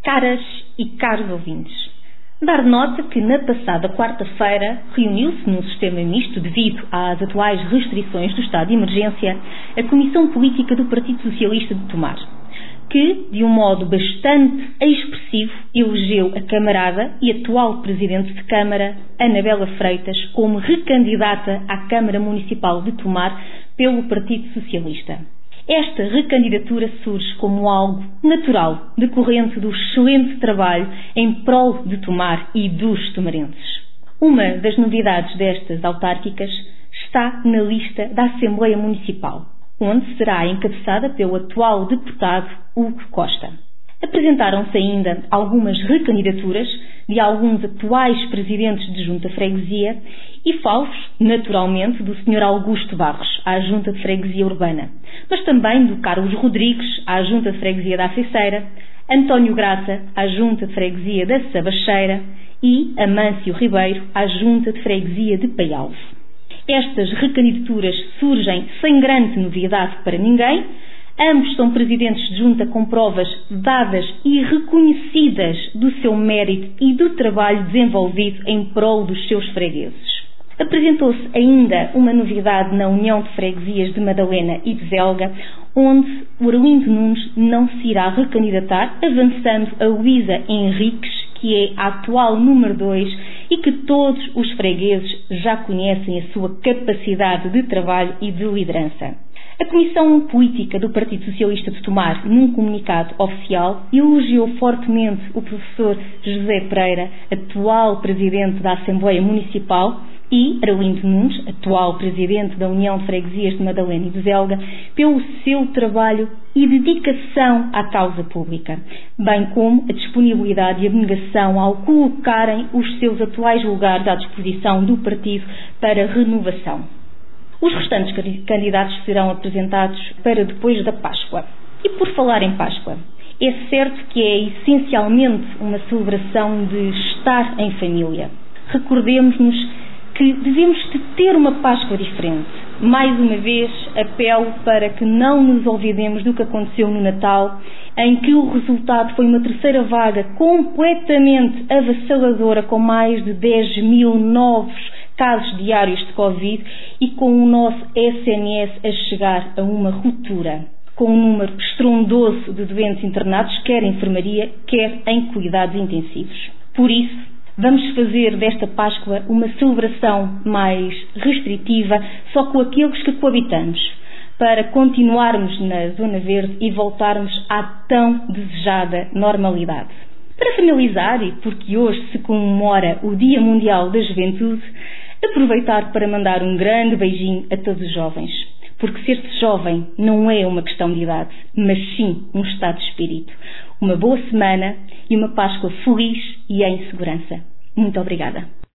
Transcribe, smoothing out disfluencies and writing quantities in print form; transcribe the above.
Caras e caros ouvintes, dar nota que na passada quarta-feira reuniu-se num sistema misto devido às atuais restrições do estado de emergência a Comissão Política do Partido Socialista de Tomar, que, de um modo bastante expressivo, elegeu a camarada e atual Presidente de Câmara, Anabela Freitas, como recandidata à Câmara Municipal de Tomar pelo Partido Socialista. Esta recandidatura surge como algo natural, decorrente do excelente trabalho em prol de Tomar e dos tomarenses. Uma das novidades destas autárquicas está na lista da Assembleia Municipal, onde será encabeçada pelo atual deputado Hugo Costa. Apresentaram-se ainda algumas recandidaturas de alguns atuais presidentes de Junta de Freguesia e falo-vos, naturalmente, do Sr. Augusto Barros, à Junta de Freguesia Urbana, mas também do Carlos Rodrigues, à Junta de Freguesia da Afeiceira, António Graça, à Junta de Freguesia da Sabacheira e Amâncio Ribeiro, à Junta de Freguesia de Paialvo. Estas recandidaturas surgem sem grande novidade para ninguém. Ambos são presidentes de junta com provas dadas e reconhecidas do seu mérito e do trabalho desenvolvido em prol dos seus fregueses. Apresentou-se ainda uma novidade na União de Freguesias de Madalena e de Velga, onde o Arlindo Nunes não se irá recandidatar, avançando a Luísa Henriques, que é a atual número 2 e que todos os fregueses já conhecem a sua capacidade de trabalho e de liderança. A Comissão Política do Partido Socialista de Tomar, num comunicado oficial, elogiou fortemente o professor José Pereira, atual Presidente da Assembleia Municipal, e Arlindo Nunes, atual Presidente da União de Freguesias de Madalena e de Velga, pelo seu trabalho e dedicação à causa pública, bem como a disponibilidade e abnegação ao colocarem os seus atuais lugares à disposição do partido para renovação. Os restantes candidatos serão apresentados para depois da Páscoa. E por falar em Páscoa, é certo que é essencialmente uma celebração de estar em família. Recordemos-nos que devemos de ter uma Páscoa diferente. Mais uma vez, apelo para que não nos olvidemos do que aconteceu no Natal, em que o resultado foi uma terceira vaga completamente avassaladora, com mais de 10.000 novos casos diários de Covid e com o nosso SNS a chegar a uma ruptura, com um número estrondoso de doentes internados, quer em enfermaria, quer em cuidados intensivos. Por isso, vamos fazer desta Páscoa uma celebração mais restritiva, só com aqueles que coabitamos, para continuarmos na Zona Verde e voltarmos à tão desejada normalidade. Para finalizar, e porque hoje se comemora o Dia Mundial da Juventude, aproveitar para mandar um grande beijinho a todos os jovens, porque ser-se jovem não é uma questão de idade, mas sim um estado de espírito. Uma boa semana e uma Páscoa feliz e em segurança. Muito obrigada.